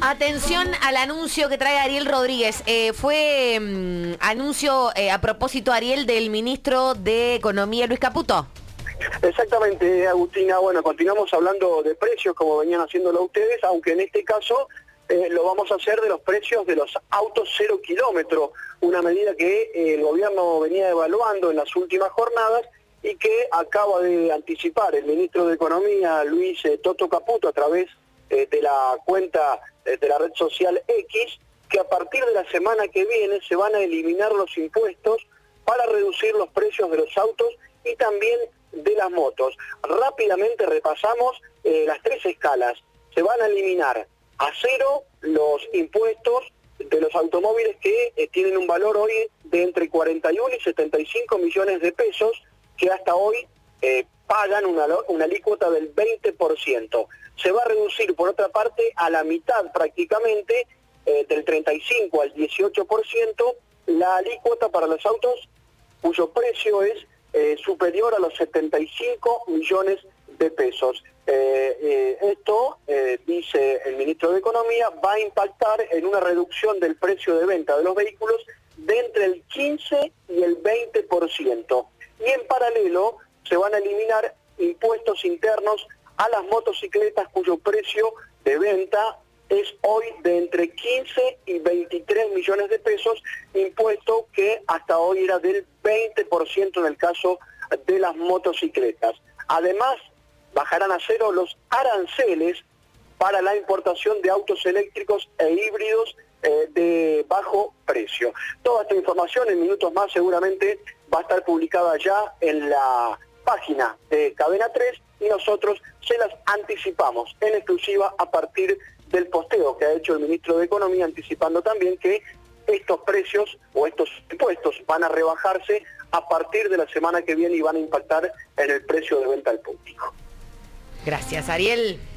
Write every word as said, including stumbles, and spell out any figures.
Atención al anuncio que trae Ariel Rodríguez. Eh, fue um, anuncio eh, a propósito, Ariel, del ministro de Economía, Luis Caputo. Exactamente, Agustina. Bueno, continuamos hablando de precios como venían haciéndolo ustedes, aunque en este caso eh, lo vamos a hacer de los precios de los autos cero kilómetro, una medida que eh, el gobierno venía evaluando en las últimas jornadas y que acaba de anticipar el ministro de Economía, Luis eh, Toto Caputo, a través eh, de la cuenta eh, de la red social X, que a partir de la semana que viene se van a eliminar los impuestos para reducir los precios de los autos y también de las motos. Rápidamente repasamos eh, las tres escalas. Se van a eliminar a cero los impuestos de los automóviles que eh, tienen un valor hoy de entre cuarenta y uno y setenta y cinco millones de pesos, que hasta hoy eh, pagan una, una alícuota del veinte por ciento. Se va a reducir, por otra parte, a la mitad prácticamente, eh, del treinta y cinco al dieciocho por ciento, la alícuota para los autos cuyo precio es Eh, superior a los setenta y cinco millones de pesos. Eh, eh, esto, eh, dice el ministro de Economía, va a impactar en una reducción del precio de venta de los vehículos de entre el quince y el veinte por ciento. Y en paralelo se van a eliminar impuestos internos a las motocicletas cuyo precio de venta es hoy de entre quince y veintitrés millones de pesos, impuesto que hasta hoy era del veinte por ciento en el caso de las motocicletas. Además, bajarán a cero los aranceles para la importación de autos eléctricos e híbridos eh, de bajo precio. Toda esta información en minutos más seguramente va a estar publicada ya en la página de Cadena tres y nosotros se las anticipamos en exclusiva a partir del posteo que ha hecho el ministro de Economía, anticipando también que estos precios o estos impuestos van a rebajarse a partir de la semana que viene y van a impactar en el precio de venta al público. Gracias, Ariel.